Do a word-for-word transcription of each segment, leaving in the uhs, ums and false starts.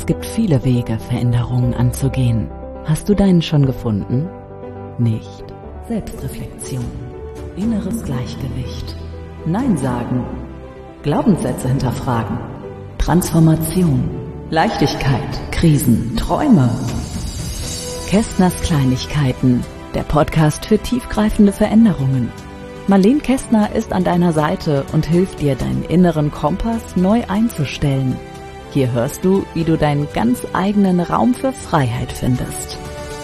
Es gibt viele Wege, Veränderungen anzugehen. Hast du deinen schon gefunden? Nicht. Selbstreflexion, inneres Gleichgewicht, Nein sagen, Glaubenssätze hinterfragen, Transformation, Leichtigkeit, Krisen, Träume. Kästners Kleinigkeiten, der Podcast für tiefgreifende Veränderungen. Marlene Kästner ist an deiner Seite und hilft dir, deinen inneren Kompass neu einzustellen. Hier hörst du, wie du deinen ganz eigenen Raum für Freiheit findest.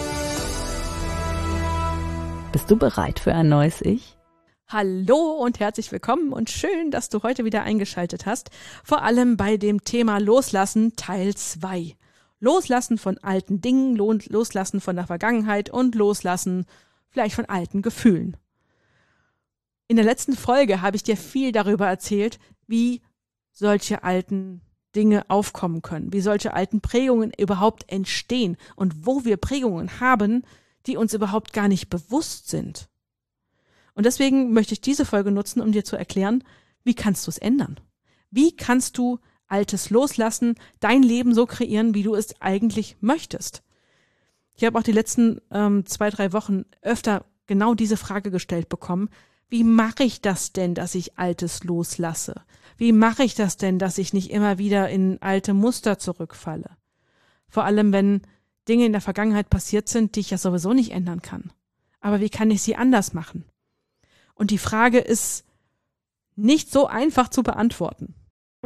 Bist du bereit für ein neues Ich? Hallo und herzlich willkommen und schön, dass du heute wieder eingeschaltet hast. Vor allem bei dem Thema Loslassen Teil zwei. Loslassen von alten Dingen, loslassen von der Vergangenheit und loslassen vielleicht von alten Gefühlen. In der letzten Folge habe ich dir viel darüber erzählt, wie solche alten Dinge aufkommen können, wie solche alten Prägungen überhaupt entstehen und wo wir Prägungen haben, die uns überhaupt gar nicht bewusst sind. Und deswegen möchte ich diese Folge nutzen, um dir zu erklären, wie kannst du es ändern? Wie kannst du Altes loslassen, dein Leben so kreieren, wie du es eigentlich möchtest? Ich habe auch die letzten ähm, zwei, drei Wochen öfter genau diese Frage gestellt bekommen. Wie mache ich das denn, dass ich Altes loslasse? Wie mache ich das denn, dass ich nicht immer wieder in alte Muster zurückfalle? Vor allem, wenn Dinge in der Vergangenheit passiert sind, die ich ja sowieso nicht ändern kann. Aber wie kann ich sie anders machen? Und die Frage ist nicht so einfach zu beantworten.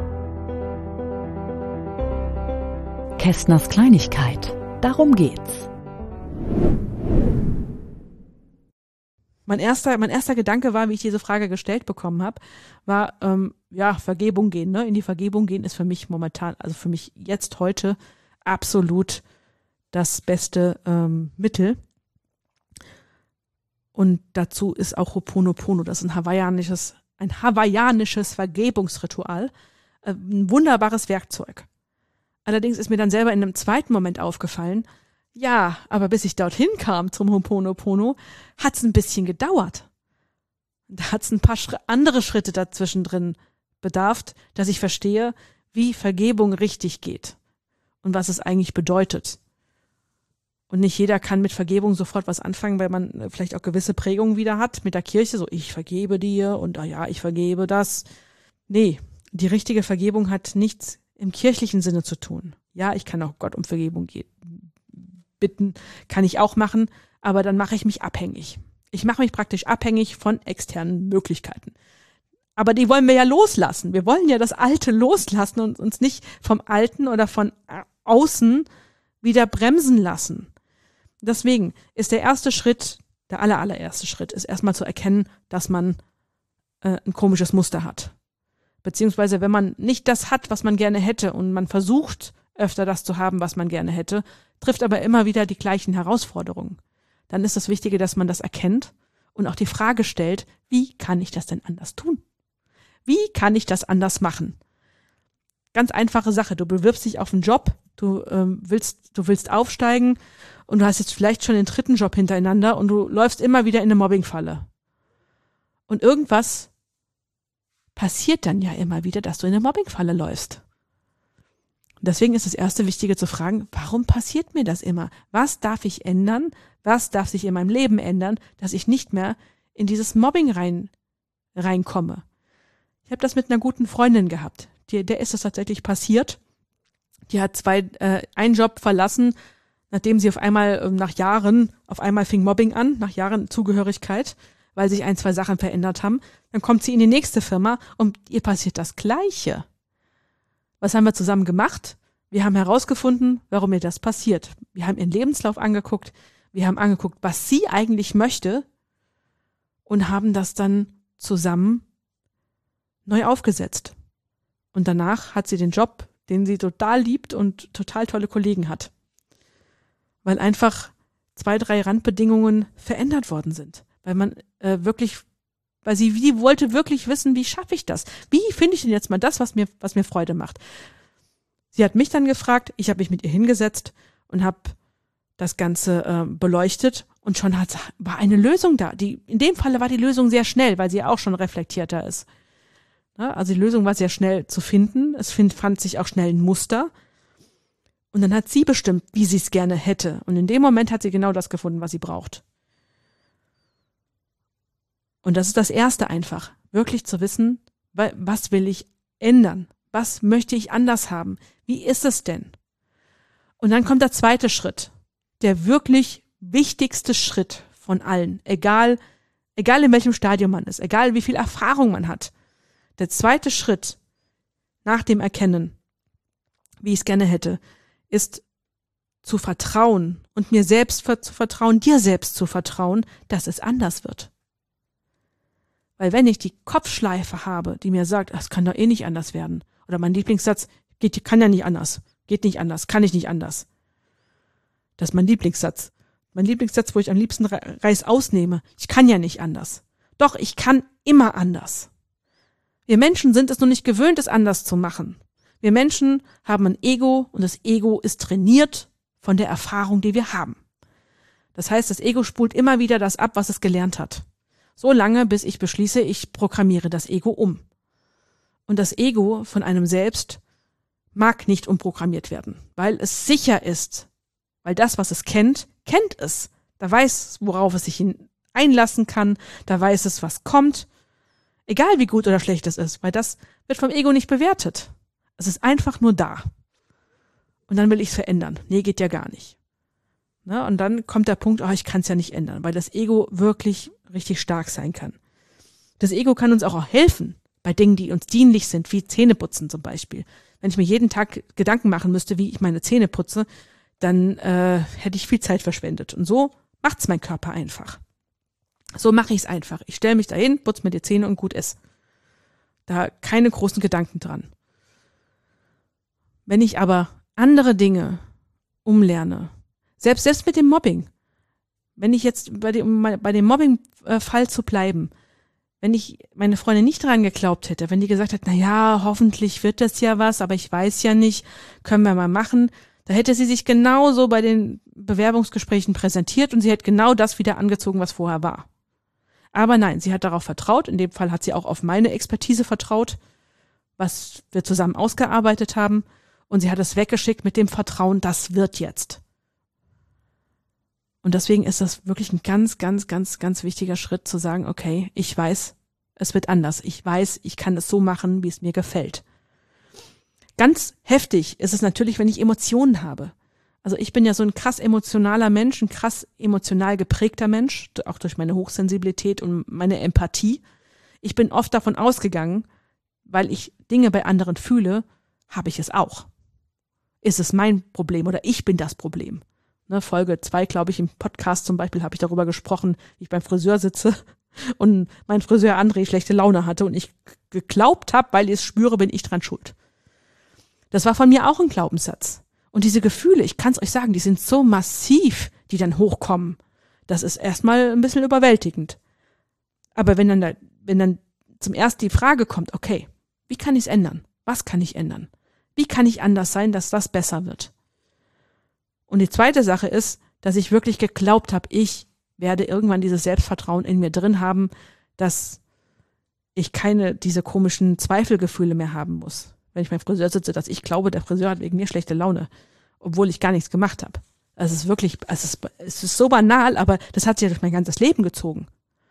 Kästners Kleinigkeit, darum geht's. Mein erster, mein erster Gedanke war, wie ich diese Frage gestellt bekommen habe, war, ähm, ja, Vergebung gehen, ne? In die Vergebung gehen ist für mich momentan, also für mich jetzt heute absolut das beste ähm, Mittel. Und dazu ist auch Ho'oponopono, das ist ein hawaiianisches, ein hawaiianisches Vergebungsritual, äh, ein wunderbares Werkzeug. Allerdings ist mir dann selber in einem zweiten Moment aufgefallen, ja, aber bis ich dorthin kam zum Ho'oponopono, hat es ein bisschen gedauert. Da hat es ein paar Schri- andere Schritte dazwischen drin bedarf, dass ich verstehe, wie Vergebung richtig geht und was es eigentlich bedeutet. Und nicht jeder kann mit Vergebung sofort was anfangen, weil man vielleicht auch gewisse Prägungen wieder hat mit der Kirche, so ich vergebe dir und ah ja, ich vergebe das. Nee, die richtige Vergebung hat nichts im kirchlichen Sinne zu tun. Ja, ich kann auch Gott um Vergebung ge- bitten, kann ich auch machen, aber dann mache ich mich abhängig. Ich mache mich praktisch abhängig von externen Möglichkeiten. Aber die wollen wir ja loslassen. Wir wollen ja das Alte loslassen und uns nicht vom Alten oder von außen wieder bremsen lassen. Deswegen ist der erste Schritt, der aller, allererste Schritt, ist erstmal zu erkennen, dass man äh, ein komisches Muster hat. Beziehungsweise, wenn man nicht das hat, was man gerne hätte und man versucht, öfter das zu haben, was man gerne hätte, trifft aber immer wieder die gleichen Herausforderungen. Dann ist das Wichtige, dass man das erkennt und auch die Frage stellt, wie kann ich das denn anders tun? Wie kann ich das anders machen? Ganz einfache Sache, du bewirbst dich auf einen Job, du ähm, willst, du willst aufsteigen und du hast jetzt vielleicht schon den dritten Job hintereinander und du läufst immer wieder in eine Mobbingfalle. Und irgendwas passiert dann ja immer wieder, dass du in eine Mobbingfalle läufst. Deswegen ist das erste Wichtige zu fragen, warum passiert mir das immer? Was darf ich ändern? Was darf sich in meinem Leben ändern, dass ich nicht mehr in dieses Mobbing rein, reinkomme? Ich habe das mit einer guten Freundin gehabt. Die, der ist das tatsächlich passiert. Die hat zwei, äh, einen Job verlassen, nachdem sie auf einmal, äh, nach Jahren, auf einmal fing Mobbing an, nach Jahren Zugehörigkeit, weil sich ein, zwei Sachen verändert haben. Dann kommt sie in die nächste Firma und ihr passiert das Gleiche. Was haben wir zusammen gemacht? Wir haben herausgefunden, warum ihr das passiert. Wir haben ihren Lebenslauf angeguckt, wir haben angeguckt, was sie eigentlich möchte und haben das dann zusammen neu aufgesetzt. Und danach hat sie den Job, den sie total liebt und total tolle Kollegen hat. Weil einfach zwei, drei Randbedingungen verändert worden sind. Weil man äh, wirklich, weil sie, sie wollte wirklich wissen, wie schaffe ich das? Wie finde ich denn jetzt mal das, was mir, was mir Freude macht? Sie hat mich dann gefragt, ich habe mich mit ihr hingesetzt und habe das Ganze äh, beleuchtet und schon hat, war eine Lösung da. Die, in dem Falle war die Lösung sehr schnell, weil sie auch schon reflektierter ist. Ja, also die Lösung war sehr schnell zu finden. Es find, fand sich auch schnell ein Muster. Und dann hat sie bestimmt, wie sie es gerne hätte. Und in dem Moment hat sie genau das gefunden, was sie braucht. Und das ist das Erste einfach, wirklich zu wissen, was will ich ändern? Was möchte ich anders haben? Wie ist es denn? Und dann kommt der zweite Schritt, der wirklich wichtigste Schritt von allen, egal, egal in welchem Stadium man ist, egal wie viel Erfahrung man hat. Der zweite Schritt nach dem Erkennen, wie ich es gerne hätte, ist zu vertrauen und mir selbst zu vertrauen, dir selbst zu vertrauen, dass es anders wird. Weil wenn ich die Kopfschleife habe, die mir sagt, es kann doch eh nicht anders werden, oder mein Lieblingssatz, geht, kann ja nicht anders, geht nicht anders, kann ich nicht anders. Das ist mein Lieblingssatz. Mein Lieblingssatz, wo ich am liebsten Reis ausnehme. Ich kann ja nicht anders. Doch, ich kann immer anders. Wir Menschen sind es nur nicht gewöhnt, es anders zu machen. Wir Menschen haben ein Ego und das Ego ist trainiert von der Erfahrung, die wir haben. Das heißt, das Ego spult immer wieder das ab, was es gelernt hat. So lange, bis ich beschließe, ich programmiere das Ego um. Und das Ego von einem selbst mag nicht umprogrammiert werden, weil es sicher ist, weil das, was es kennt, kennt es. Da weiß es, worauf es sich einlassen kann, da weiß es, was kommt, egal wie gut oder schlecht es ist, weil das wird vom Ego nicht bewertet. Es ist einfach nur da. Und dann will ich es verändern. Nee, geht ja gar nicht. Ne? Und dann kommt der Punkt, oh, ich kann es ja nicht ändern, weil das Ego wirklich richtig stark sein kann. Das Ego kann uns auch helfen bei Dingen, die uns dienlich sind, wie Zähneputzen zum Beispiel. Wenn ich mir jeden Tag Gedanken machen müsste, wie ich meine Zähne putze, dann äh, hätte ich viel Zeit verschwendet. Und so macht's mein Körper einfach. So mache ich es einfach. Ich stelle mich dahin, putze mir die Zähne und gut ist. Da keine großen Gedanken dran. Wenn ich aber andere Dinge umlerne, selbst selbst mit dem Mobbing, wenn ich jetzt bei dem, bei dem Mobbing-Fall zu bleiben, wenn ich meine Freundin nicht daran geglaubt hätte, wenn die gesagt hat, na ja, hoffentlich wird das ja was, aber ich weiß ja nicht, können wir mal machen, da hätte sie sich genauso bei den Bewerbungsgesprächen präsentiert und sie hätte genau das wieder angezogen, was vorher war. Aber nein, sie hat darauf vertraut, in dem Fall hat sie auch auf meine Expertise vertraut, was wir zusammen ausgearbeitet haben, und sie hat es weggeschickt mit dem Vertrauen, das wird jetzt. Und deswegen ist das wirklich ein ganz, ganz, ganz, ganz wichtiger Schritt zu sagen, okay, ich weiß, es wird anders. Ich weiß, ich kann es so machen, wie es mir gefällt. Ganz heftig ist es natürlich, wenn ich Emotionen habe. Also ich bin ja so ein krass emotionaler Mensch, ein krass emotional geprägter Mensch, auch durch meine Hochsensibilität und meine Empathie. Ich bin oft davon ausgegangen, weil ich Dinge bei anderen fühle, habe ich es auch. Ist es mein Problem oder ich bin das Problem? Ne, Folge zwei, glaube ich, im Podcast zum Beispiel habe ich darüber gesprochen, wie ich beim Friseur sitze und mein Friseur André schlechte Laune hatte und ich geglaubt habe, weil ich es spüre, bin ich dran schuld. Das war von mir auch ein Glaubenssatz. Und diese Gefühle, ich kann es euch sagen, die sind so massiv, die dann hochkommen. Das ist erstmal ein bisschen überwältigend. Aber wenn dann, da, wenn dann zum ersten die Frage kommt, okay, wie kann ich es ändern? Was kann ich ändern? Wie kann ich anders sein, dass das besser wird? Und die zweite Sache ist, dass ich wirklich geglaubt habe, ich werde irgendwann dieses Selbstvertrauen in mir drin haben, dass ich keine diese komischen Zweifelgefühle mehr haben muss. Wenn ich beim Friseur sitze, dass ich glaube, der Friseur hat wegen mir schlechte Laune, obwohl ich gar nichts gemacht habe. Also es ist wirklich, es ist, es ist so banal, aber das hat sich ja durch mein ganzes Leben gezogen.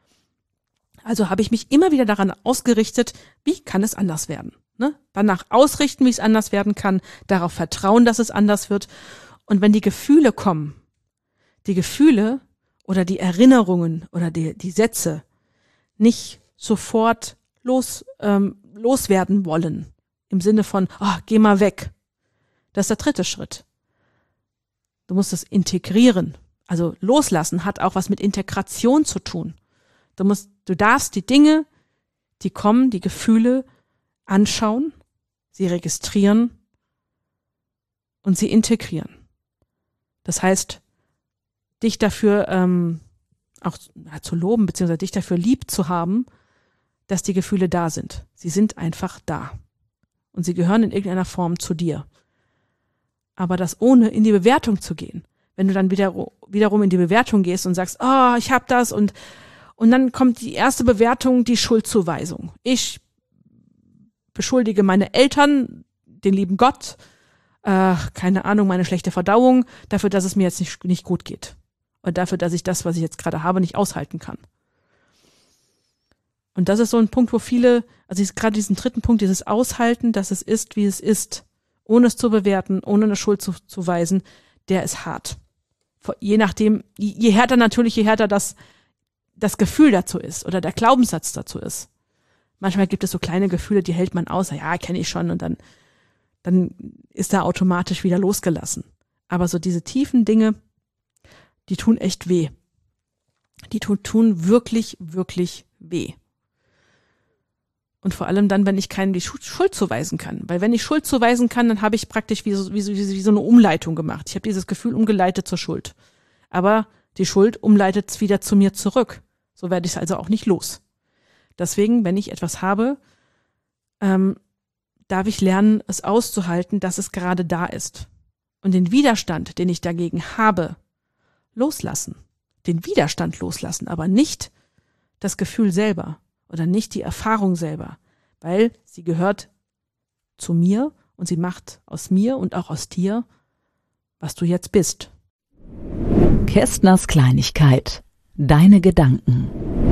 Also habe ich mich immer wieder daran ausgerichtet, wie kann es anders werden? Ne? Danach ausrichten, wie es anders werden kann, darauf vertrauen, dass es anders wird. Und wenn die Gefühle kommen, die Gefühle oder die Erinnerungen oder die, die Sätze nicht sofort los, ähm, loswerden wollen, im Sinne von, oh, geh mal weg. Das ist der dritte Schritt. Du musst es integrieren. Also loslassen hat auch was mit Integration zu tun. Du musst, du darfst die Dinge, die kommen, die Gefühle anschauen, sie registrieren und sie integrieren. Das heißt, dich dafür ähm, auch ja, zu loben, beziehungsweise dich dafür lieb zu haben, dass die Gefühle da sind. Sie sind einfach da. Und sie gehören in irgendeiner Form zu dir. Aber das ohne in die Bewertung zu gehen. Wenn du dann wieder, wiederum in die Bewertung gehst und sagst, oh, ich hab das und, und dann kommt die erste Bewertung, die Schuldzuweisung. Ich beschuldige meine Eltern, den lieben Gott, äh, keine Ahnung, meine schlechte Verdauung, dafür, dass es mir jetzt nicht, nicht gut geht. Und dafür, dass ich das, was ich jetzt gerade habe, nicht aushalten kann. Und das ist so ein Punkt, wo viele, also gerade diesen dritten Punkt, dieses Aushalten, dass es ist, wie es ist, ohne es zu bewerten, ohne eine Schuld zu, zu weisen, der ist hart. Je nachdem, je härter natürlich, je härter das, das Gefühl dazu ist oder der Glaubenssatz dazu ist. Manchmal gibt es so kleine Gefühle, die hält man aus, ja, kenne ich schon, und dann, dann ist da automatisch wieder losgelassen. Aber so diese tiefen Dinge, die tun echt weh. Die tun, tun wirklich, wirklich weh. Und vor allem dann, wenn ich keinem die Schuld zuweisen kann. Weil wenn ich Schuld zuweisen kann, dann habe ich praktisch wie so, wie so, wie so eine Umleitung gemacht. Ich habe dieses Gefühl umgeleitet zur Schuld. Aber die Schuld umleitet es wieder zu mir zurück. So werde ich es also auch nicht los. Deswegen, wenn ich etwas habe, ähm, darf ich lernen, es auszuhalten, dass es gerade da ist. Und den Widerstand, den ich dagegen habe, loslassen. Den Widerstand loslassen, aber nicht das Gefühl selber. Oder nicht die Erfahrung selber, weil sie gehört zu mir und sie macht aus mir und auch aus dir, was du jetzt bist. Kästners Kleinigkeit. Deine Gedanken.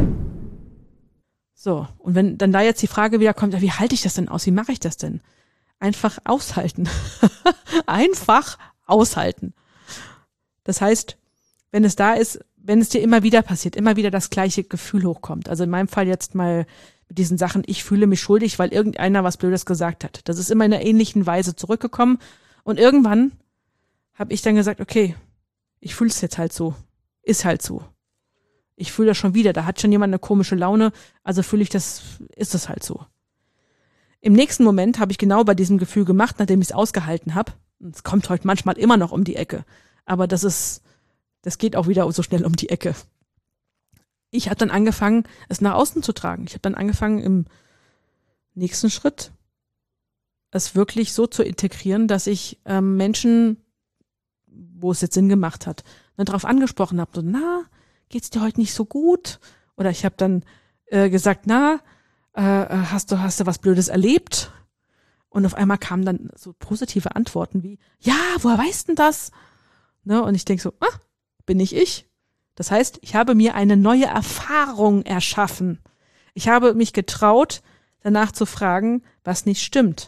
So, und wenn dann da jetzt die Frage wieder kommt, ja, wie halte ich das denn aus? Wie mache ich das denn? Einfach aushalten. Einfach aushalten. Das heißt, wenn es da ist, wenn es dir immer wieder passiert, immer wieder das gleiche Gefühl hochkommt. Also in meinem Fall jetzt mal mit diesen Sachen, ich fühle mich schuldig, weil irgendeiner was Blödes gesagt hat. Das ist immer in einer ähnlichen Weise zurückgekommen. Und irgendwann habe ich dann gesagt, okay, ich fühle es jetzt halt so. Ist halt so. Ich fühle das schon wieder. Da hat schon jemand eine komische Laune. Also fühle ich das, ist es halt so. Im nächsten Moment habe ich genau bei diesem Gefühl gemacht, nachdem ich es ausgehalten habe. Es kommt heute manchmal immer noch um die Ecke. Aber das ist... Das geht auch wieder so schnell um die Ecke. Ich habe dann angefangen, es nach außen zu tragen. Ich habe dann angefangen, im nächsten Schritt es wirklich so zu integrieren, dass ich ähm, Menschen, wo es jetzt Sinn gemacht hat, dann darauf angesprochen habe, so, na, geht's dir heute nicht so gut? Oder ich habe dann äh, gesagt, na, äh, hast du hast du was Blödes erlebt? Und auf einmal kamen dann so positive Antworten wie, ja, woher weißt denn das? Ne? Und ich denke so, ah, bin ich ich. Das heißt, ich habe mir eine neue Erfahrung erschaffen. Ich habe mich getraut, danach zu fragen, was nicht stimmt.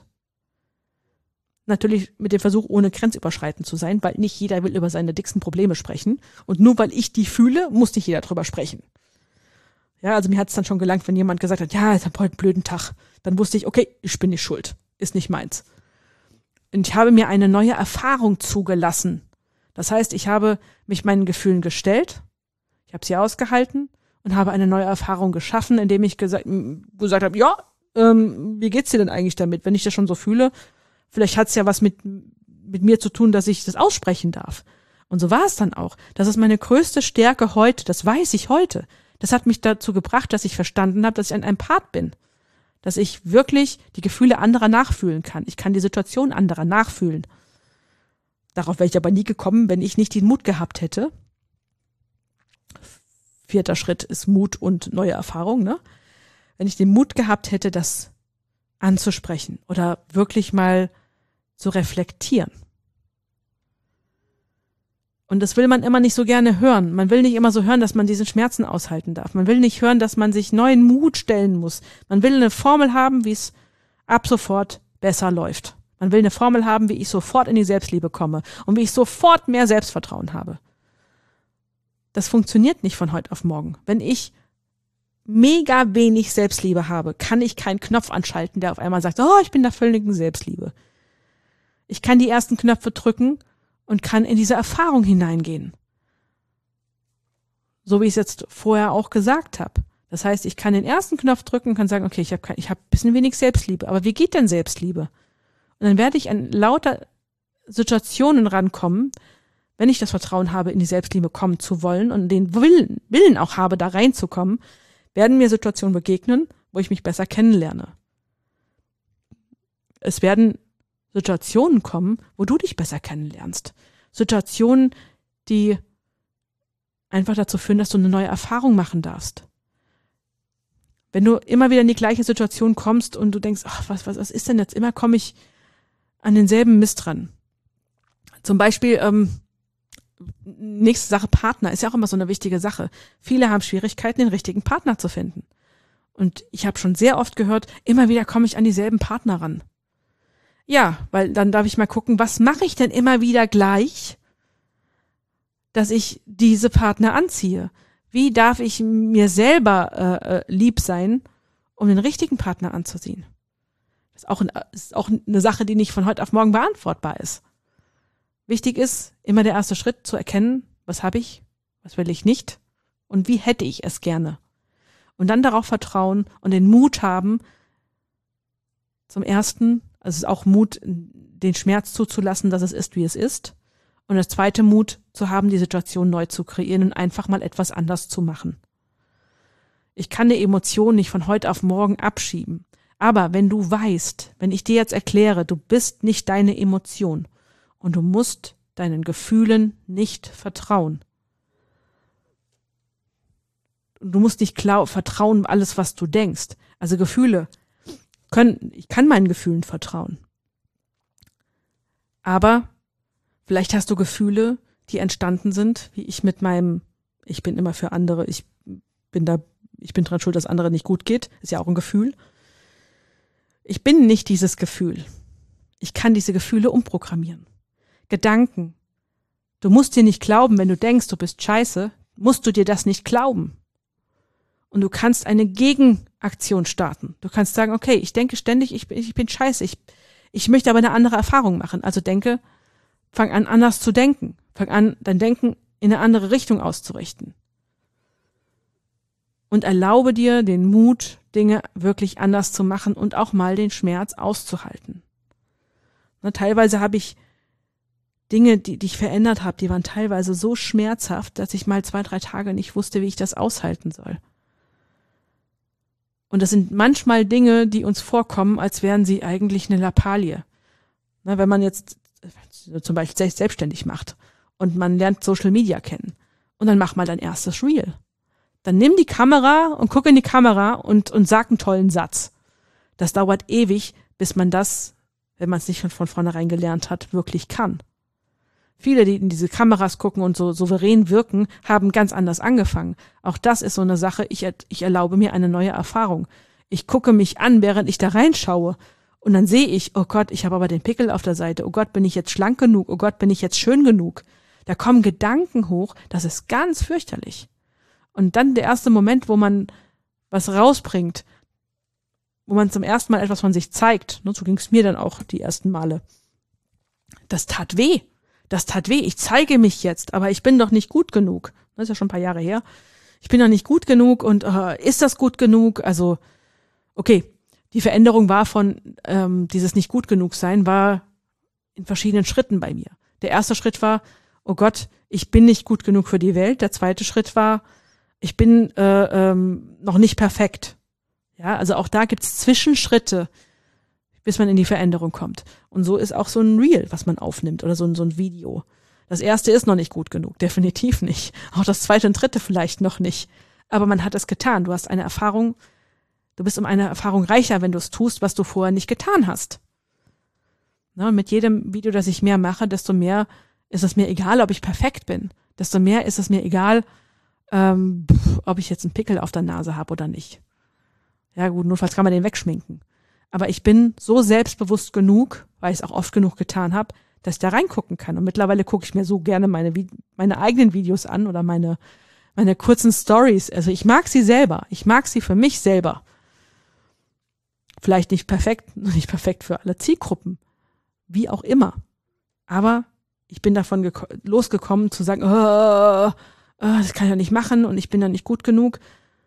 Natürlich mit dem Versuch, ohne grenzüberschreitend zu sein, weil nicht jeder will über seine dicksten Probleme sprechen. Und nur weil ich die fühle, muss nicht jeder drüber sprechen. Ja, also mir hat es dann schon gelangt, wenn jemand gesagt hat, ja, ich habe heute einen blöden Tag. Dann wusste ich, okay, ich bin nicht schuld. Ist nicht meins. Und ich habe mir eine neue Erfahrung zugelassen. Das heißt, ich habe mich meinen Gefühlen gestellt, ich habe sie ausgehalten und habe eine neue Erfahrung geschaffen, indem ich gesagt, gesagt habe, ja, ähm, wie geht's dir denn eigentlich damit, wenn ich das schon so fühle? Vielleicht hat's ja was mit, mit mir zu tun, dass ich das aussprechen darf. Und so war es dann auch. Das ist meine größte Stärke heute, das weiß ich heute. Das hat mich dazu gebracht, dass ich verstanden habe, dass ich ein Empath bin. Dass ich wirklich die Gefühle anderer nachfühlen kann. Ich kann die Situation anderer nachfühlen. Darauf wäre ich aber nie gekommen, wenn ich nicht den Mut gehabt hätte. Vierter Schritt ist Mut und neue Erfahrung, ne? Wenn ich den Mut gehabt hätte, das anzusprechen oder wirklich mal zu reflektieren. Und das will man immer nicht so gerne hören. Man will nicht immer so hören, dass man diesen Schmerzen aushalten darf. Man will nicht hören, dass man sich neuen Mut stellen muss. Man will eine Formel haben, wie es ab sofort besser läuft. Man will eine Formel haben, wie ich sofort in die Selbstliebe komme und wie ich sofort mehr Selbstvertrauen habe. Das funktioniert nicht von heute auf morgen. Wenn ich mega wenig Selbstliebe habe, kann ich keinen Knopf anschalten, der auf einmal sagt, oh, ich bin der völligen Selbstliebe. Ich kann die ersten Knöpfe drücken und kann in diese Erfahrung hineingehen. So wie ich es jetzt vorher auch gesagt habe. Das heißt, ich kann den ersten Knopf drücken und kann sagen, okay, ich habe ich hab ein bisschen wenig Selbstliebe. Aber wie geht denn Selbstliebe? Und dann werde ich an lauter Situationen rankommen, wenn ich das Vertrauen habe, in die Selbstliebe kommen zu wollen und den Willen, Willen auch habe, da reinzukommen, werden mir Situationen begegnen, wo ich mich besser kennenlerne. Es werden Situationen kommen, wo du dich besser kennenlernst. Situationen, die einfach dazu führen, dass du eine neue Erfahrung machen darfst. Wenn du immer wieder in die gleiche Situation kommst und du denkst, ach, was, was, was ist denn jetzt? Immer komme ich an denselben Mist dran. Zum Beispiel, ähm, nächste Sache, Partner ist ja auch immer so eine wichtige Sache. Viele haben Schwierigkeiten, den richtigen Partner zu finden. Und ich habe schon sehr oft gehört, immer wieder komme ich an dieselben Partner ran. Ja, weil dann darf ich mal gucken, was mache ich denn immer wieder gleich, dass ich diese Partner anziehe? Wie darf ich mir selber äh, lieb sein, um den richtigen Partner anzuziehen? Das ist auch, ein, ist auch eine Sache, die nicht von heute auf morgen beantwortbar ist. Wichtig ist, immer der erste Schritt zu erkennen, was habe ich, was will ich nicht und wie hätte ich es gerne. Und dann darauf vertrauen und den Mut haben, zum Ersten, also es ist auch Mut, den Schmerz zuzulassen, dass es ist, wie es ist. Und das zweite, Mut zu haben, die Situation neu zu kreieren und einfach mal etwas anders zu machen. Ich kann eine Emotion nicht von heute auf morgen abschieben. Aber wenn du weißt, wenn ich dir jetzt erkläre, du bist nicht deine Emotion und du musst deinen Gefühlen nicht vertrauen. Du musst nicht klar vertrauen, alles, was du denkst. Also Gefühle können, ich kann meinen Gefühlen vertrauen. Aber vielleicht hast du Gefühle, die entstanden sind, wie ich mit meinem, ich bin immer für andere, ich bin da, ich bin dran schuld, dass andere nicht gut geht, ist ja auch ein Gefühl. Ich bin nicht dieses Gefühl. Ich kann diese Gefühle umprogrammieren. Gedanken. Du musst dir nicht glauben, wenn du denkst, du bist scheiße, musst du dir das nicht glauben. Und du kannst eine Gegenaktion starten. Du kannst sagen, okay, ich denke ständig, ich bin, ich bin scheiße, ich, ich möchte aber eine andere Erfahrung machen. Also denke, fang an, anders zu denken. Fang an, dein Denken in eine andere Richtung auszurichten. Und erlaube dir den Mut, Dinge wirklich anders zu machen und auch mal den Schmerz auszuhalten. Na, teilweise habe ich Dinge, die, die ich verändert habe, die waren teilweise so schmerzhaft, dass ich mal zwei, drei Tage nicht wusste, wie ich das aushalten soll. Und das sind manchmal Dinge, die uns vorkommen, als wären sie eigentlich eine Lappalie. Na, wenn man jetzt zum Beispiel sich selbstständig macht und man lernt Social Media kennen und dann mach mal dein erstes Reel. Dann nimm die Kamera und guck in die Kamera und, und sag einen tollen Satz. Das dauert ewig, bis man das, wenn man es nicht von vornherein gelernt hat, wirklich kann. Viele, die in diese Kameras gucken und so souverän wirken, haben ganz anders angefangen. Auch das ist so eine Sache, ich, ich erlaube mir eine neue Erfahrung. Ich gucke mich an, während ich da reinschaue. Und dann sehe ich, oh Gott, ich habe aber den Pickel auf der Seite. Oh Gott, bin ich jetzt schlank genug? Oh Gott, bin ich jetzt schön genug? Da kommen Gedanken hoch, das ist ganz fürchterlich. Und dann der erste Moment, wo man was rausbringt, wo man zum ersten Mal etwas von sich zeigt, ne, so ging es mir dann auch die ersten Male. Das tat weh. Das tat weh. Ich zeige mich jetzt, aber ich bin doch nicht gut genug. Das ist ja schon ein paar Jahre her. Ich bin doch nicht gut genug und äh, ist das gut genug? Also, okay, die Veränderung war von ähm, dieses nicht gut genug sein, war in verschiedenen Schritten bei mir. Der erste Schritt war, oh Gott, ich bin nicht gut genug für die Welt. Der zweite Schritt war, ich bin äh, ähm, noch nicht perfekt. Ja, also auch da gibt's Zwischenschritte, bis man in die Veränderung kommt. Und so ist auch so ein Reel, was man aufnimmt oder so ein, so ein Video. Das erste ist noch nicht gut genug, definitiv nicht. Auch das zweite und dritte vielleicht noch nicht. Aber man hat es getan. Du hast eine Erfahrung, du bist um eine Erfahrung reicher, wenn du es tust, was du vorher nicht getan hast. Na, und mit jedem Video, das ich mehr mache, desto mehr ist es mir egal, ob ich perfekt bin. Desto mehr ist es mir egal, ähm, ob ich jetzt einen Pickel auf der Nase habe oder nicht. Ja gut, notfalls kann man den wegschminken. Aber ich bin so selbstbewusst genug, weil ich es auch oft genug getan habe, dass ich da reingucken kann. Und mittlerweile gucke ich mir so gerne meine, meine eigenen Videos an oder meine, meine kurzen Stories. Also ich mag sie selber. Ich mag sie für mich selber. Vielleicht nicht perfekt, nicht perfekt für alle Zielgruppen. Wie auch immer. Aber ich bin davon geko- losgekommen zu sagen, oh, oh, das kann ich ja nicht machen und ich bin ja nicht gut genug.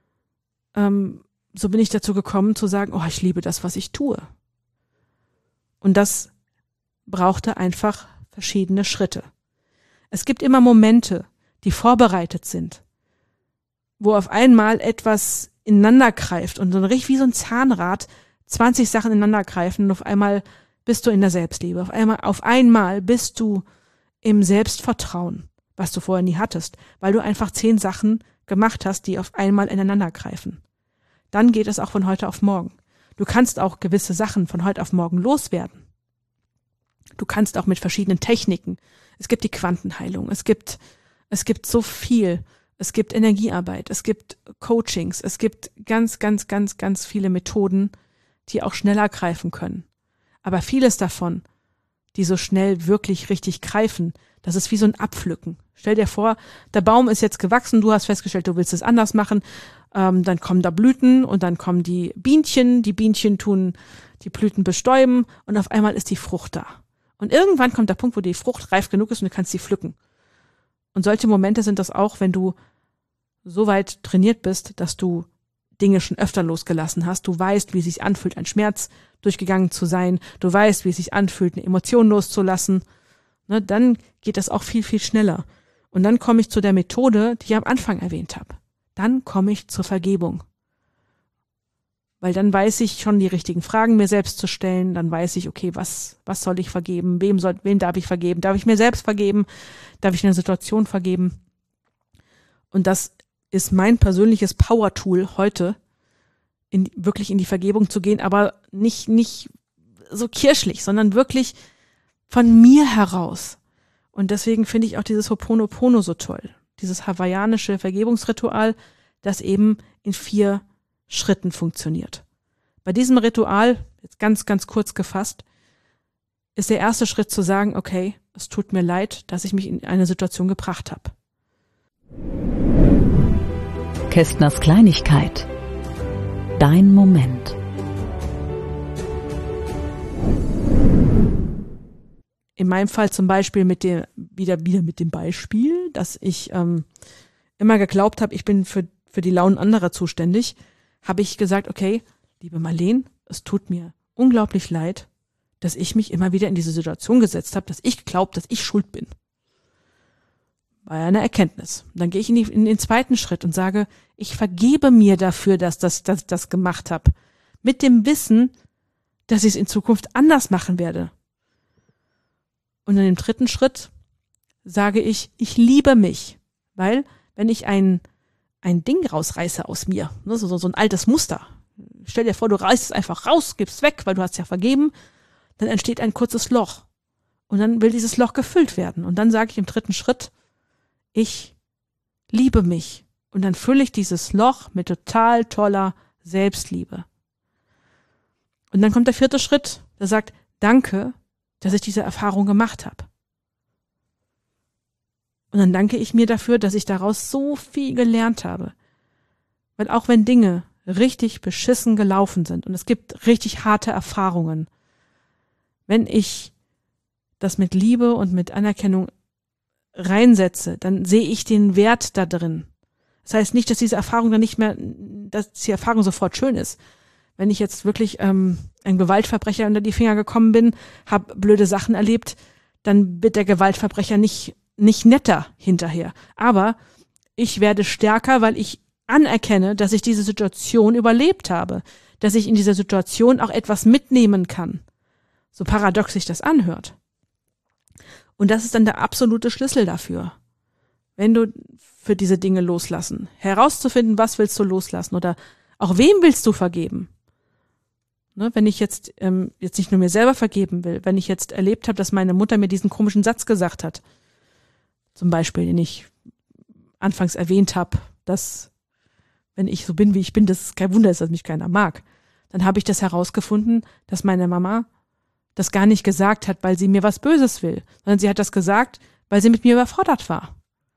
Ähm, so bin ich dazu gekommen zu sagen, oh, ich liebe das, was ich tue. Und das brauchte einfach verschiedene Schritte. Es gibt immer Momente, die vorbereitet sind, wo auf einmal etwas ineinander greift und so richtig wie so ein Zahnrad zwanzig Sachen ineinander greifen und auf einmal bist du in der Selbstliebe. Auf einmal, auf einmal bist du im Selbstvertrauen, was du vorher nie hattest, weil du einfach zehn Sachen gemacht hast, die auf einmal ineinander greifen. Dann geht es auch von heute auf morgen. Du kannst auch gewisse Sachen von heute auf morgen loswerden. Du kannst auch mit verschiedenen Techniken. Es gibt die Quantenheilung, es gibt, es gibt so viel. Es gibt Energiearbeit, es gibt Coachings, es gibt ganz, ganz, ganz, ganz viele Methoden, die auch schneller greifen können. Aber vieles davon, die so schnell wirklich richtig greifen, das ist wie so ein Abpflücken. Stell dir vor, der Baum ist jetzt gewachsen, du hast festgestellt, du willst es anders machen, ähm, dann kommen da Blüten und dann kommen die Bienchen, die Bienchen tun die Blüten bestäuben und auf einmal ist die Frucht da. Und irgendwann kommt der Punkt, wo die Frucht reif genug ist und du kannst sie pflücken. Und solche Momente sind das auch, wenn du so weit trainiert bist, dass du Dinge schon öfter losgelassen hast. Du weißt, wie es sich anfühlt, ein Schmerz durchgegangen zu sein. Du weißt, wie es sich anfühlt, eine Emotion loszulassen. Ne, dann geht das auch viel, viel schneller. Und dann komme ich zu der Methode, die ich am Anfang erwähnt habe. Dann komme ich zur Vergebung. Weil dann weiß ich schon die richtigen Fragen mir selbst zu stellen. Dann weiß ich, okay, was, was soll ich vergeben? Wem soll, wem darf ich vergeben? Darf ich mir selbst vergeben? Darf ich eine Situation vergeben? Und das ist mein persönliches Power-Tool heute, in, wirklich in die Vergebung zu gehen, aber nicht, nicht so kirschlich, sondern wirklich von mir heraus. Und deswegen finde ich auch dieses Ho'oponopono so toll. Dieses hawaiianische Vergebungsritual, das eben in vier Schritten funktioniert. Bei diesem Ritual, jetzt ganz, ganz kurz gefasst, ist der erste Schritt zu sagen, okay, es tut mir leid, dass ich mich in eine Situation gebracht habe. Kästners Kleinigkeit. Dein Moment. In meinem Fall zum Beispiel mit dem, wieder, wieder mit dem Beispiel, dass ich ähm, immer geglaubt habe, ich bin für, für die Launen anderer zuständig, habe ich gesagt, okay, liebe Marleen, es tut mir unglaublich leid, dass ich mich immer wieder in diese Situation gesetzt habe, dass ich glaube, dass ich schuld bin. War ja eine Erkenntnis. Und dann gehe ich in, die, in den zweiten Schritt und sage, ich vergebe mir dafür, dass das, dass ich das gemacht habe. Mit dem Wissen, dass ich es in Zukunft anders machen werde. Und in dem dritten Schritt sage ich, ich liebe mich. Weil, wenn ich ein, ein Ding rausreiße aus mir, ne, so, so ein altes Muster, stell dir vor, du reißt es einfach raus, gibst weg, weil du hast ja vergeben, dann entsteht ein kurzes Loch. Und dann will dieses Loch gefüllt werden. Und dann sage ich im dritten Schritt, ich liebe mich. Und dann fülle ich dieses Loch mit total toller Selbstliebe. Und dann kommt der vierte Schritt, der sagt, danke, dass ich diese Erfahrung gemacht habe. Und dann danke ich mir dafür, dass ich daraus so viel gelernt habe. Weil auch wenn Dinge richtig beschissen gelaufen sind und es gibt richtig harte Erfahrungen, wenn ich das mit Liebe und mit Anerkennung reinsetze, dann sehe ich den Wert da drin. Das heißt nicht, dass diese Erfahrung dann nicht mehr, dass die Erfahrung sofort schön ist. Wenn ich jetzt wirklich ähm, ein Gewaltverbrecher unter die Finger gekommen bin, habe blöde Sachen erlebt, dann wird der Gewaltverbrecher nicht nicht netter hinterher. Aber ich werde stärker, weil ich anerkenne, dass ich diese Situation überlebt habe, dass ich in dieser Situation auch etwas mitnehmen kann. So paradox sich das anhört. Und das ist dann der absolute Schlüssel dafür. Wenn du für diese Dinge loslassen, herauszufinden, was willst du loslassen oder auch wem willst du vergeben? Ne, wenn ich jetzt, ähm, jetzt nicht nur mir selber vergeben will, wenn ich jetzt erlebt habe, dass meine Mutter mir diesen komischen Satz gesagt hat, zum Beispiel, den ich anfangs erwähnt habe, dass wenn ich so bin, wie ich bin, das ist kein Wunder ist, dass mich keiner mag, dann habe ich das herausgefunden, dass meine Mama das gar nicht gesagt hat, weil sie mir was Böses will, sondern sie hat das gesagt, weil sie mit mir überfordert war.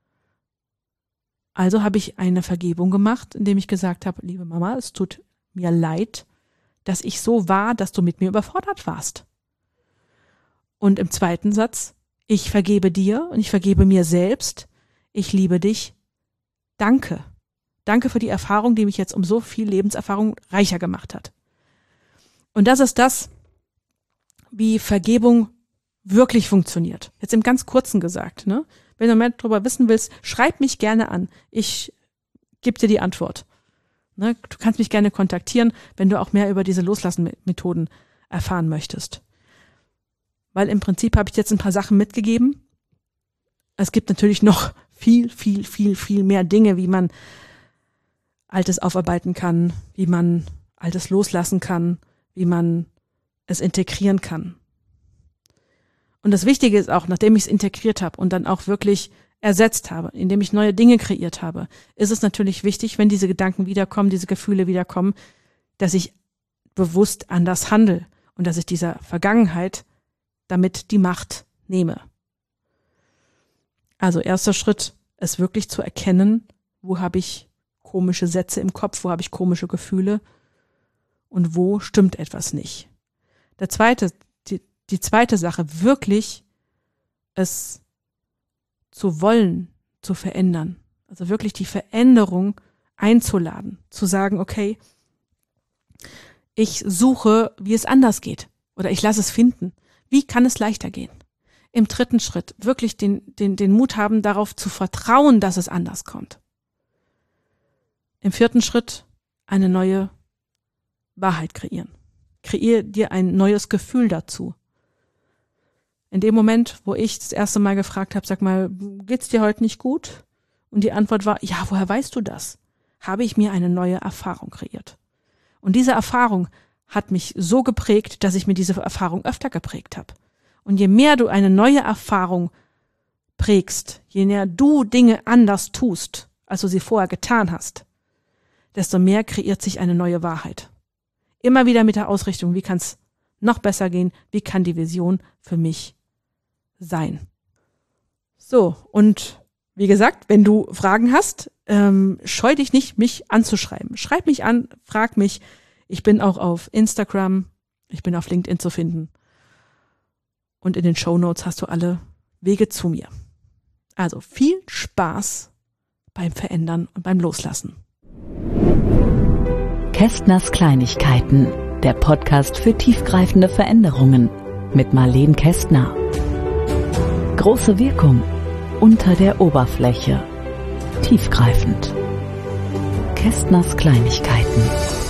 Also habe ich eine Vergebung gemacht, indem ich gesagt habe, liebe Mama, es tut mir leid, dass ich so war, dass du mit mir überfordert warst. Und im zweiten Satz, ich vergebe dir und ich vergebe mir selbst, ich liebe dich, danke. Danke für die Erfahrung, die mich jetzt um so viel Lebenserfahrung reicher gemacht hat. Und das ist das, wie Vergebung wirklich funktioniert. Jetzt im ganz Kurzen gesagt, ne? Wenn du mehr darüber wissen willst, schreib mich gerne an. Ich gebe dir die Antwort. Ne? Du kannst mich gerne kontaktieren, wenn du auch mehr über diese Loslassen-Methoden erfahren möchtest. Weil im Prinzip habe ich jetzt ein paar Sachen mitgegeben. Es gibt natürlich noch viel, viel, viel, viel mehr Dinge, wie man Altes aufarbeiten kann, wie man Altes loslassen kann, wie man es integrieren kann. Und das Wichtige ist auch, nachdem ich es integriert habe und dann auch wirklich ersetzt habe, indem ich neue Dinge kreiert habe, ist es natürlich wichtig, wenn diese Gedanken wiederkommen, diese Gefühle wiederkommen, dass ich bewusst anders handle und dass ich dieser Vergangenheit damit die Macht nehme. Also erster Schritt, es wirklich zu erkennen, wo habe ich komische Sätze im Kopf, wo habe ich komische Gefühle und wo stimmt etwas nicht. Der zweite, die, die zweite Sache, wirklich es zu wollen, zu verändern. Also wirklich die Veränderung einzuladen, zu sagen, okay, ich suche, wie es anders geht oder ich lasse es finden. Wie kann es leichter gehen? Im dritten Schritt wirklich den, den, den Mut haben, darauf zu vertrauen, dass es anders kommt. Im vierten Schritt eine neue Wahrheit kreieren. Kreier dir ein neues Gefühl dazu. In dem Moment, wo ich das erste Mal gefragt habe, sag mal, geht's dir heute nicht gut? Und die Antwort war, ja, woher weißt du das? Habe ich mir eine neue Erfahrung kreiert. Und diese Erfahrung hat mich so geprägt, dass ich mir diese Erfahrung öfter geprägt habe. Und je mehr du eine neue Erfahrung prägst, je mehr du Dinge anders tust, als du sie vorher getan hast, desto mehr kreiert sich eine neue Wahrheit. Immer wieder mit der Ausrichtung, wie kann es noch besser gehen, wie kann die Vision für mich sein. So, und wie gesagt, wenn du Fragen hast, ähm, scheu dich nicht, mich anzuschreiben. Schreib mich an, frag mich. Ich bin auch auf Instagram, ich bin auf LinkedIn zu finden. Und in den Shownotes hast du alle Wege zu mir. Also viel Spaß beim Verändern und beim Loslassen. Kästners Kleinigkeiten, der Podcast für tiefgreifende Veränderungen mit Marleen Kästner. Große Wirkung unter der Oberfläche. Tiefgreifend. Kästners Kleinigkeiten.